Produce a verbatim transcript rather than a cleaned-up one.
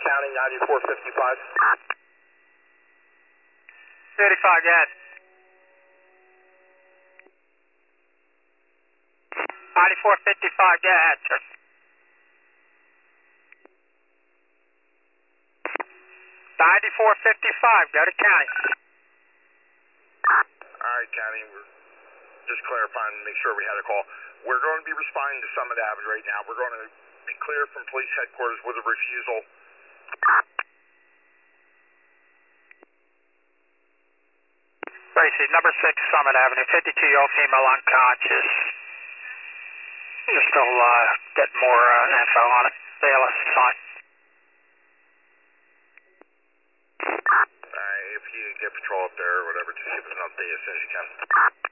County, ninety-four fifty-five. eighty-five, go ahead. ninety-four fifty-five, go ahead, sir. ninety-four fifty-five, go to county. All right, County, we're just clarifying to make sure we had a call. We're going to be responding to Summit Avenue right now. We're going to be clear from police headquarters with a refusal. Tracy, number six, Summit Avenue, fifty-two-year-old female unconscious. You're still uh, getting more uh, info on it. A L S is fine. All right, if you get patrol up there or whatever, just give us an update as soon as you can.